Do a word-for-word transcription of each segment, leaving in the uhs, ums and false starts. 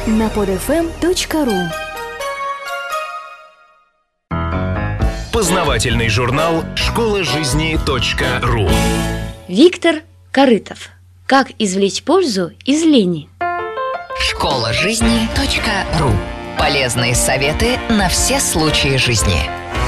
на под эф эм точка ру. Познавательный журнал школа жизни точка ру. Виктор Корытов. Как извлечь пользу из лени? школа жизни точка ру. Полезные советы на все случаи жизни.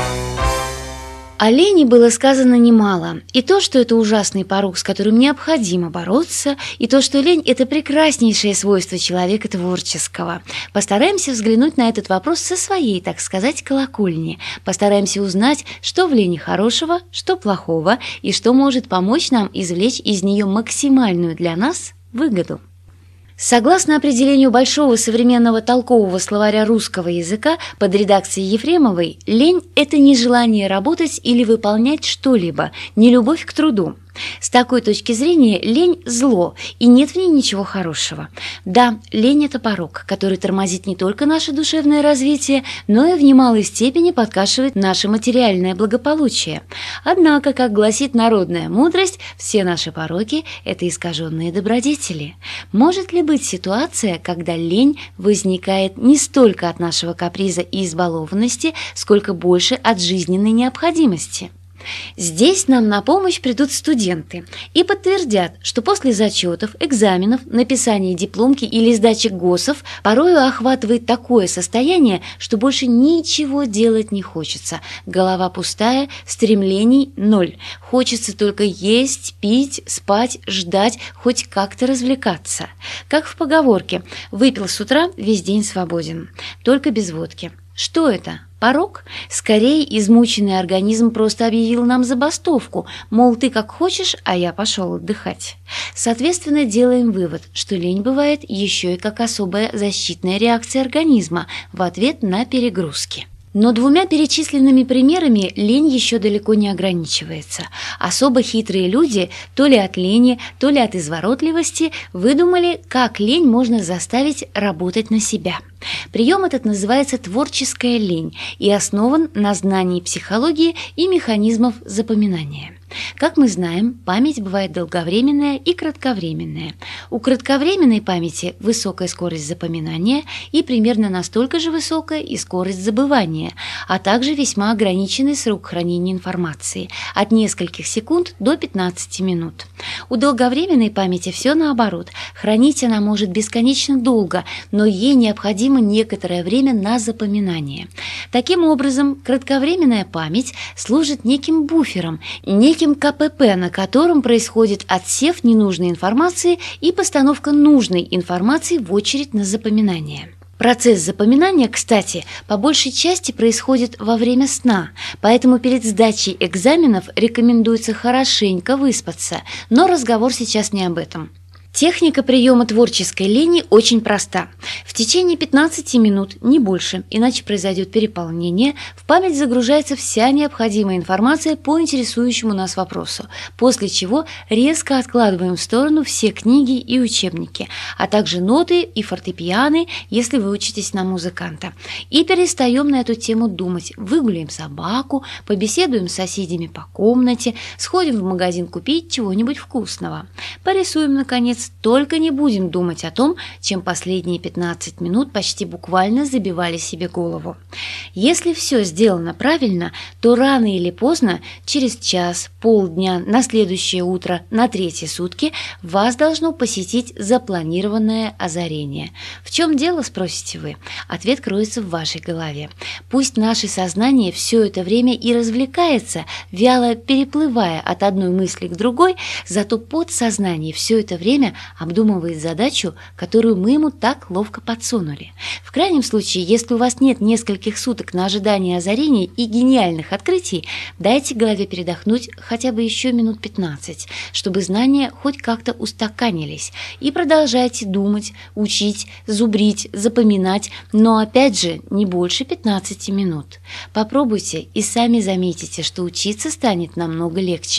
О лени было сказано немало. И то, что это ужасный порок, с которым необходимо бороться, и то, что лень – это прекраснейшее свойство человека творческого. Постараемся взглянуть на этот вопрос со своей, так сказать, колокольни. Постараемся узнать, что в лени хорошего, что плохого, и что может помочь нам извлечь из нее максимальную для нас выгоду. Согласно определению большого современного толкового словаря русского языка под редакцией Ефремовой, лень – это нежелание работать или выполнять что-либо, не любовь к труду. С такой точки зрения лень – зло, и нет в ней ничего хорошего. Да, лень – это порок, который тормозит не только наше душевное развитие, но и в немалой степени подкашивает наше материальное благополучие. Однако, как гласит народная мудрость, все наши пороки – это искаженные добродетели. Может ли быть ситуация, когда лень возникает не столько от нашего каприза и избалованности, сколько больше от жизненной необходимости? Здесь нам на помощь придут студенты и подтвердят, что после зачетов, экзаменов, написания дипломки или сдачи ГОСов порою охватывает такое состояние, что больше ничего делать не хочется. Голова пустая, стремлений ноль. Хочется только есть, пить, спать, ждать, хоть как-то развлекаться. Как в поговорке: «Выпил с утра, весь день свободен», только без водки. Что это? Порок? Скорее, измученный организм просто объявил нам забастовку, мол, ты как хочешь, а я пошел отдыхать. Соответственно, делаем вывод, что лень бывает еще и как особая защитная реакция организма в ответ на перегрузки. Но двумя перечисленными примерами лень еще далеко не ограничивается. Особо хитрые люди, то ли от лени, то ли от изворотливости, выдумали, как лень можно заставить работать на себя. Прием этот называется творческая лень и основан на знании психологии и механизмов запоминания. Как мы знаем, память бывает долговременная и кратковременная. У кратковременной памяти высокая скорость запоминания и примерно настолько же высокая и скорость забывания, а также весьма ограниченный срок хранения информации – от нескольких секунд до пятнадцати минут. У долговременной памяти все наоборот. Хранить она может бесконечно долго, но ей необходимо некоторое время на запоминание. Таким образом, кратковременная память служит неким буфером, неким ка пэ пэ, на котором происходит отсев ненужной информации и постановка нужной информации в очередь на запоминание. Процесс запоминания, кстати, по большей части происходит во время сна, поэтому перед сдачей экзаменов рекомендуется хорошенько выспаться, но разговор сейчас не об этом. Техника приема творческой лени очень проста. В течение пятнадцати минут, не больше, иначе произойдет переполнение, в память загружается вся необходимая информация по интересующему нас вопросу, после чего резко откладываем в сторону все книги и учебники, а также ноты и фортепианы, если вы учитесь на музыканта, и перестаем на эту тему думать. Выгуляем собаку, побеседуем с соседями по комнате, сходим в магазин купить чего-нибудь вкусного, порисуем, наконец. Только не будем думать о том, чем последние пятнадцать минут почти буквально забивали себе голову. Если все сделано правильно, то рано или поздно, через час, полдня, на следующее утро, на третьи сутки, вас должно посетить запланированное озарение. В чем дело, спросите вы? Ответ кроется в вашей голове. Пусть наше сознание все это время и развлекается, вяло переплывая от одной мысли к другой, зато подсознание все это время обдумывает задачу, которую мы ему так ловко подсунули. В крайнем случае, если у вас нет нескольких суток на ожидание озарений и гениальных открытий, дайте голове передохнуть хотя бы еще минут пятнадцать, чтобы знания хоть как-то устаканились, и продолжайте думать, учить, зубрить, запоминать, но опять же не больше пятнадцати минут. Попробуйте и сами заметите, что учиться станет намного легче.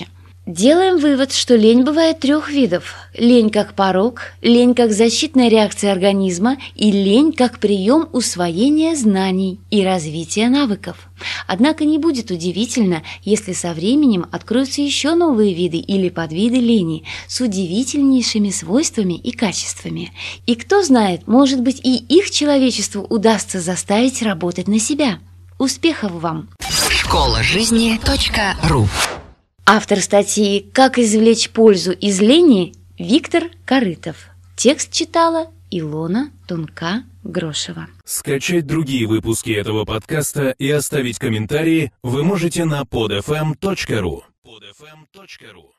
Делаем вывод, что лень бывает трех видов. Лень как порок, лень как защитная реакция организма и лень как прием усвоения знаний и развития навыков. Однако не будет удивительно, если со временем откроются еще новые виды или подвиды лени с удивительнейшими свойствами и качествами. И кто знает, может быть, и их человечеству удастся заставить работать на себя. Успехов вам! школа жизни точка ру. Автор статьи «Как извлечь пользу из лени» Виктор Корытов. Текст читала Илона Тонка-Грошева. Скачать другие выпуски этого подкаста и оставить комментарии вы можете на под эф эм точка ру. под эф эм точка ру